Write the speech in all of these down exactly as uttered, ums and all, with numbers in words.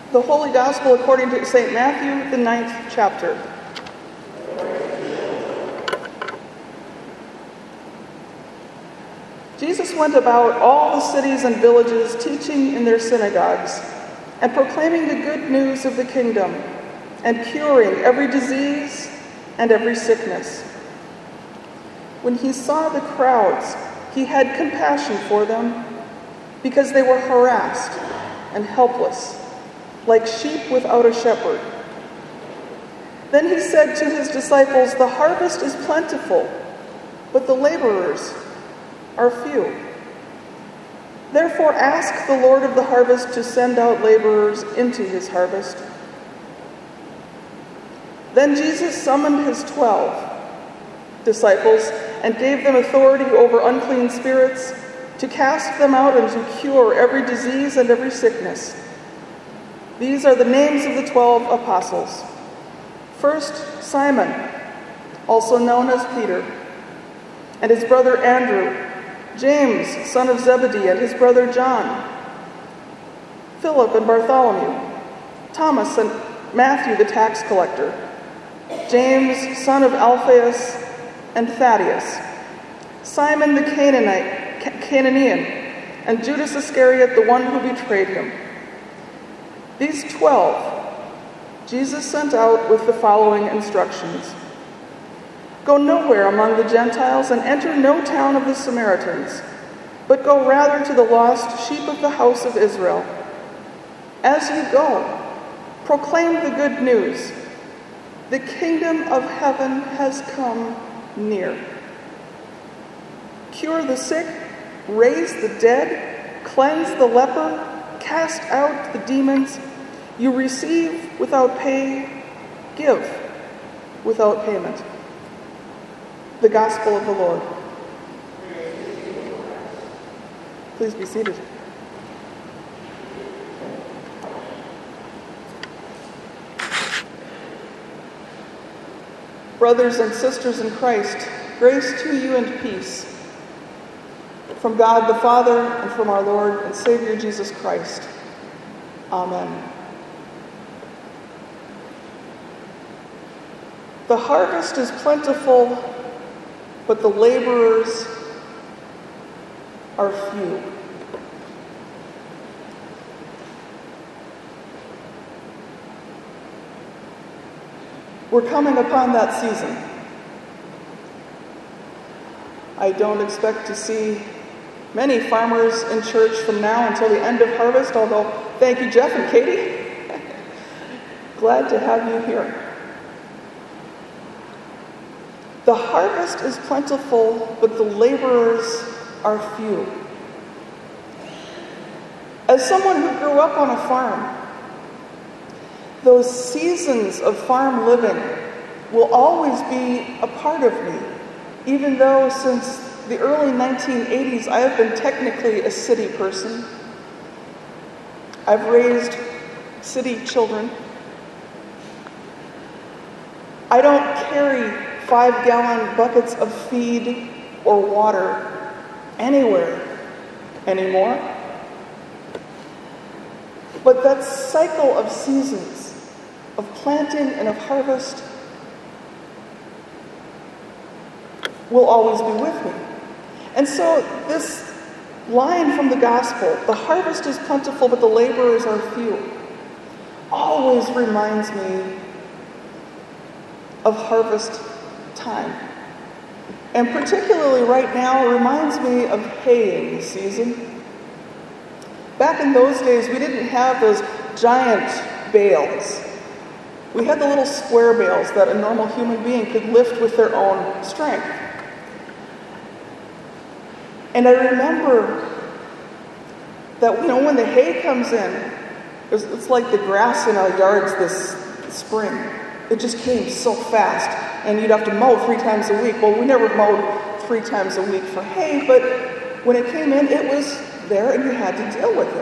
The Holy Gospel according to Saint Matthew, the ninth chapter. Jesus went about all the cities and villages, teaching in their synagogues, and proclaiming the good news of the kingdom, and curing every disease and every sickness. When he saw the crowds, he had compassion for them, because they were harassed and helpless, like sheep without a shepherd. Then he said to his disciples, "The harvest is plentiful, but the laborers are few. Therefore ask the Lord of the harvest to send out laborers into his harvest." Then Jesus summoned his twelve disciples and gave them authority over unclean spirits, to cast them out and to cure every disease and every sickness. These are the names of the twelve apostles. First, Simon, also known as Peter, and his brother Andrew, James, son of Zebedee, and his brother John, Philip and Bartholomew, Thomas and Matthew the tax collector, James, son of Alphaeus, and Thaddeus, Simon the Canaanite, Cananaean, and Judas Iscariot, the one who betrayed him. These twelve Jesus sent out with the following instructions. "Go nowhere among the Gentiles and enter no town of the Samaritans, but go rather to the lost sheep of the house of Israel. As you go, proclaim the good news. The kingdom of heaven has come near. Cure the sick, raise the dead, cleanse the leper, cast out the demons. You receive without pay, give without payment." The Gospel of the Lord. Please be seated. Brothers and sisters in Christ, grace to you and peace from God the Father and from our Lord and Savior Jesus Christ. Amen. The harvest is plentiful, but the laborers are few. We're coming upon that season. I don't expect to see many farmers in church from now until the end of harvest, although thank you, Jeff and Katie. Glad to have you here. The harvest is plentiful, but the laborers are few. As someone who grew up on a farm, those seasons of farm living will always be a part of me, even though since the early nineteen eighties I have been technically a city person. I've raised city children. I don't carry five-gallon buckets of feed or water anywhere anymore. But that cycle of seasons, of planting and of harvest, will always be with me. And so this line from the gospel, "The harvest is plentiful, but the laborers are few," always reminds me of harvest time. And particularly right now, it reminds me of haying season. Back in those days, we didn't have those giant bales. We had the little square bales that a normal human being could lift with their own strength. And I remember that, you know, when the hay comes in, it's, it's like the grass in our yards this spring. It just came so fast, and you'd have to mow three times a week. Well, we never mowed three times a week for hay, but when it came in, it was there, and you had to deal with it.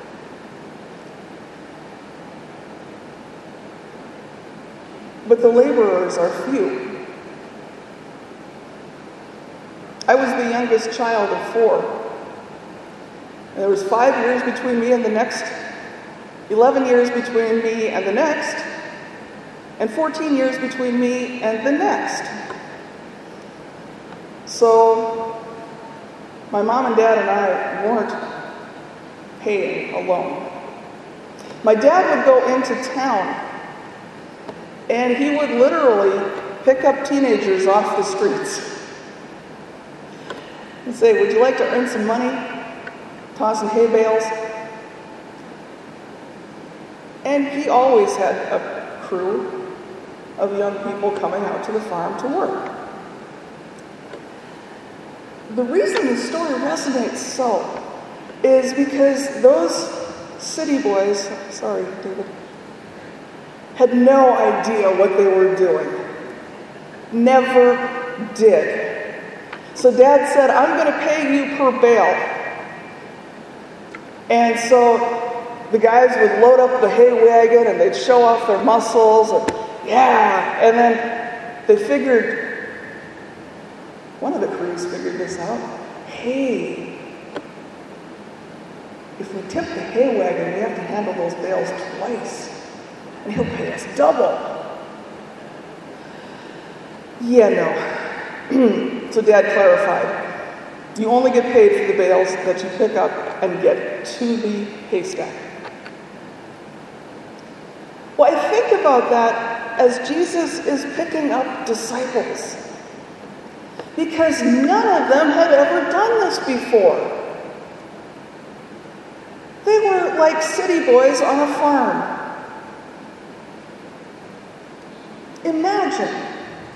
But the laborers are few. I was the youngest child of four. And there was five years between me and the next eleven years between me and the next, and fourteen years between me and the next. So my mom and dad and I weren't paying a loan. My dad would go into town, and he would literally pick up teenagers off the streets and say, would you like to earn some money? Tossing hay bales. And he always had a crew of young people coming out to the farm to work. The reason the story resonates so is because those city boys, sorry, David, had no idea what they were doing. Never did. So Dad said, I'm going to pay you per bale. And so the guys would load up the hay wagon and they'd show off their muscles. And, yeah. And then they figured, one of the crews figured this out. Hey, if we tip the hay wagon, we have to handle those bales twice. And he'll pay us double. Yeah, no. So Dad clarified. You only get paid for the bales that you pick up and get to the haystack. Well, I think about that as Jesus is picking up disciples. Because none of them had ever done this before. They were like city boys on a farm. Imagine,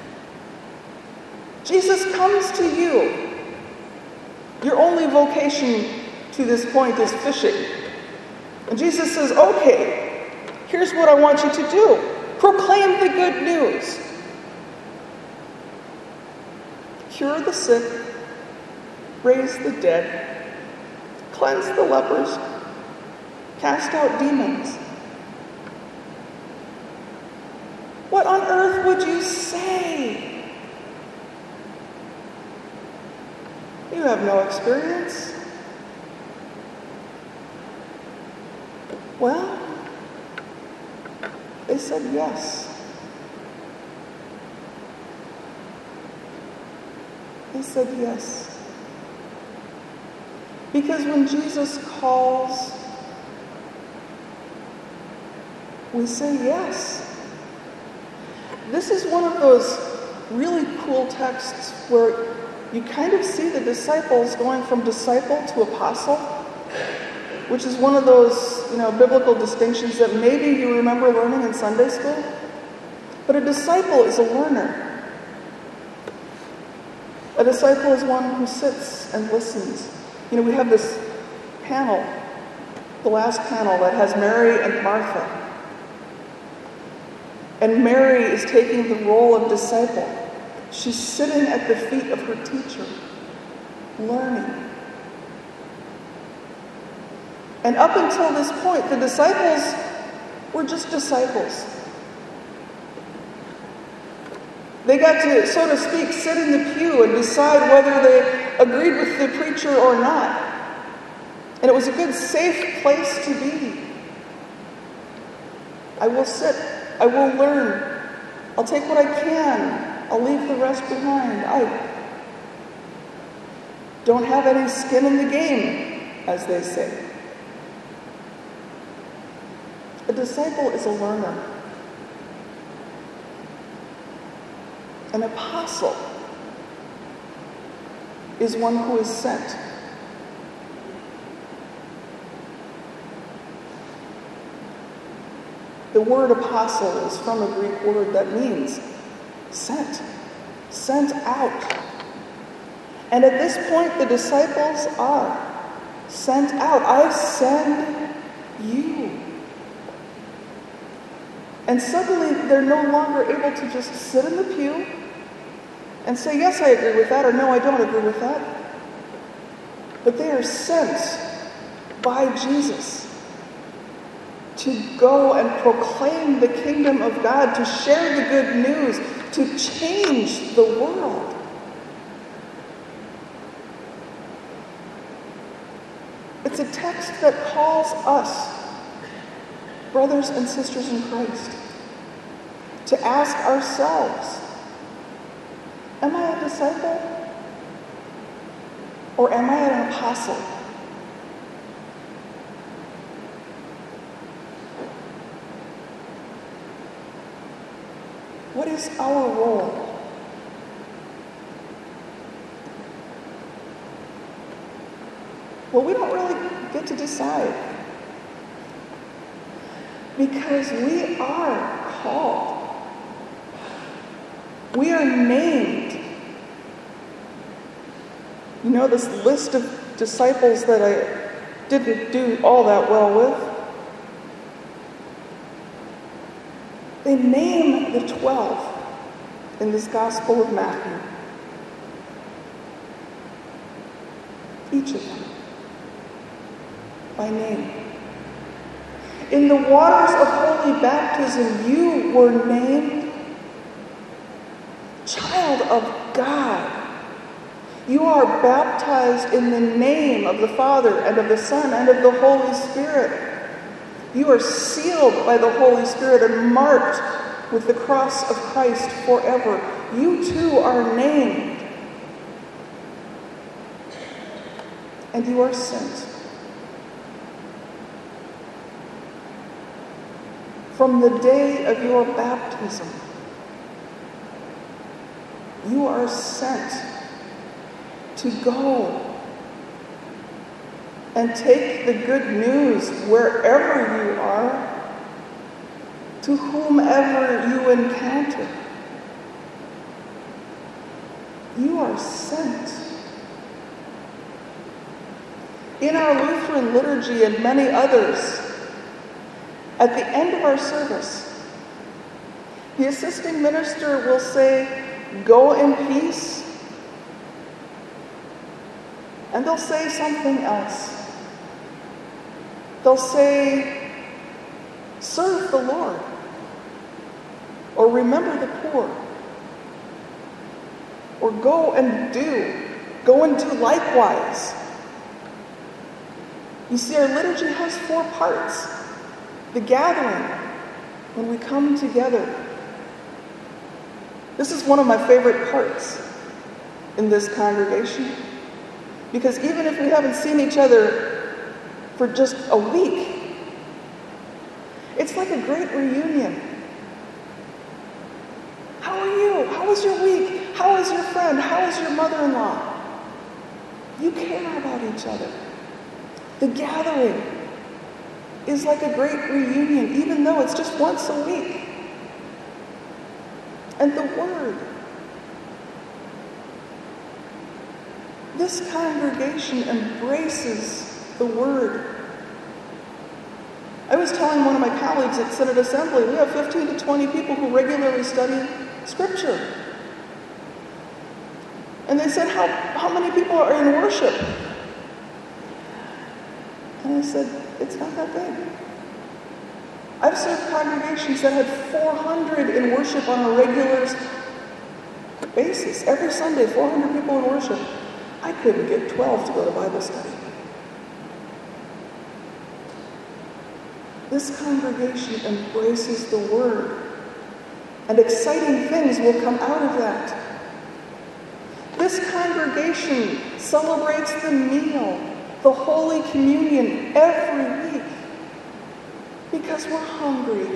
Jesus comes to you. Your only vocation to this point is fishing. And Jesus says, okay, here's what I want you to do. Proclaim the good news. Cure the sick, raise the dead, cleanse the lepers, cast out demons. What on earth would you say? You have no experience. Well, they said yes. They said yes. Because when Jesus calls, we say yes. This is one of those really cool texts where you kind of see the disciples going from disciple to apostle, which is one of those, you know, biblical distinctions that maybe you remember learning in Sunday school. But a disciple is a learner. A disciple is one who sits and listens. You know, we have this panel, the last panel, that has Mary and Martha. And Mary is taking the role of disciple. She's sitting at the feet of her teacher, learning. And up until this point, the disciples were just disciples. They got to, so to speak, sit in the pew and decide whether they agreed with the preacher or not. And it was a good, safe place to be. I will sit. I will learn. I'll take what I can. I'll leave the rest behind. I don't have any skin in the game, as they say. A disciple is a learner. An apostle is one who is sent. The word apostle is from a Greek word that means sent, sent out. And at this point, the disciples are sent out. I send you. And suddenly, they're no longer able to just sit in the pew and say, yes, I agree with that, or no, I don't agree with that. But they are sent by Jesus to go and proclaim the kingdom of God, to share the good news, to change the world. It's a text that calls us brothers and sisters in Christ, to ask ourselves, am I a disciple or am I an apostle? What is our role? Well, we don't really get to decide because we are called. We are named. You know this list of disciples that I didn't do all that well with? They name the twelve in this Gospel of Matthew. Each of them by name. In the waters of holy baptism, you were named child of God. You are baptized in the name of the Father and of the Son and of the Holy Spirit. You are sealed by the Holy Spirit and marked with the cross of Christ forever. You too are named. And you are sent. From the day of your baptism, you are sent to go and take the good news wherever you are, to whomever you encounter. You are sent. In our Lutheran liturgy and many others, at the end of our service, the assisting minister will say, "Go in peace," and they'll say something else. They'll say, "Serve the Lord," or "Remember the poor," or "Go and do, go and do likewise." You see, our liturgy has four parts. The gathering, when we come together. This is one of my favorite parts in this congregation, because even if we haven't seen each other for just a week, it's like a great reunion. How are you? How was your week? How is your friend? How is your mother-in-law? You care about each other. The gathering is like a great reunion, even though it's just once a week. And the Word. This congregation embraces the Word. I was telling one of my colleagues at Synod Assembly, we have fifteen to twenty people who regularly study Scripture. And they said, how, how many people are in worship? And I said, it's not that big. I've served congregations that had four hundred in worship on a regular basis. Every Sunday, four hundred people in worship. I couldn't get twelve to go to Bible study. This congregation embraces the Word, and exciting things will come out of that. This congregation celebrates the meal, the Holy Communion, every week because we're hungry.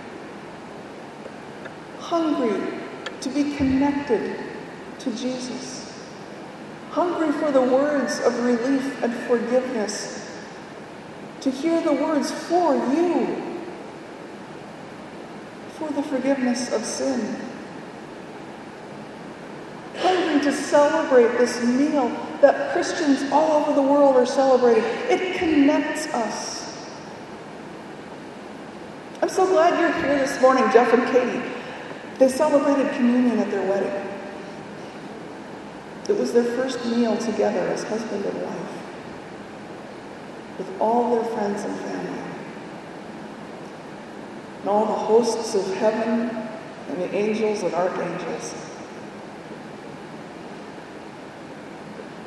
Hungry to be connected to Jesus. Hungry for the words of relief and forgiveness. To hear the words for you. For the forgiveness of sin. Hungry to celebrate this meal that Christians all over the world are celebrating. It connects us. I'm so glad you're here this morning, Jeff and Katie. They celebrated communion at their wedding. It was their first meal together as husband and wife, with all their friends and family, and all the hosts of heaven and the angels and archangels.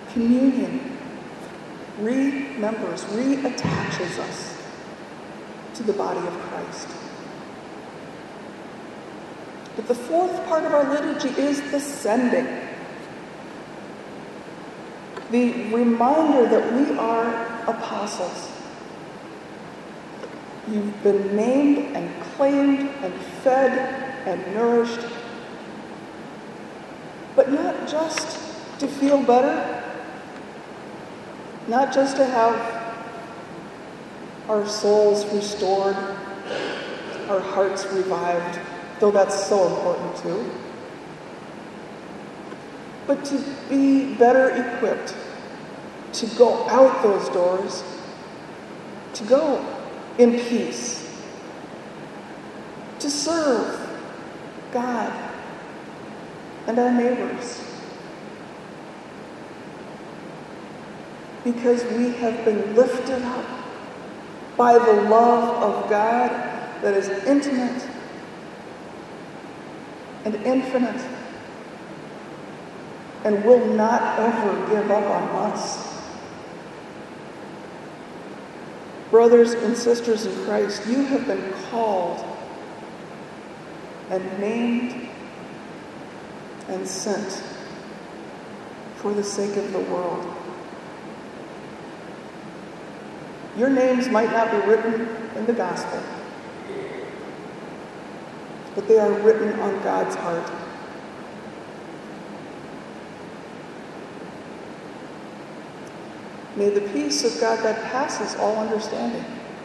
Communion remembers, reattaches us to the body of Christ. But the fourth part of our liturgy is the sending. The reminder that we are apostles. You've been named and claimed and fed and nourished, but not just to feel better, not just to have our souls restored, our hearts revived, though that's so important too, but to be better equipped to go out those doors, to go in peace, to serve God and our neighbors, because we have been lifted up by the love of God that is intimate and infinite and will not ever give up on us. Brothers and sisters in Christ, you have been called and named and sent for the sake of the world. Your names might not be written in the gospel, but they are written on God's heart. May the peace of God that passes all understanding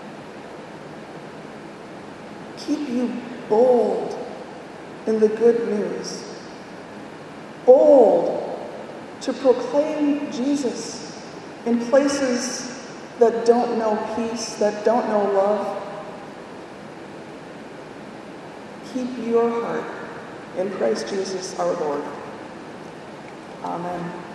keep you bold in the good news, bold to proclaim Jesus in places that don't know peace, that don't know love. Keep your heart in Christ Jesus our Lord. Amen.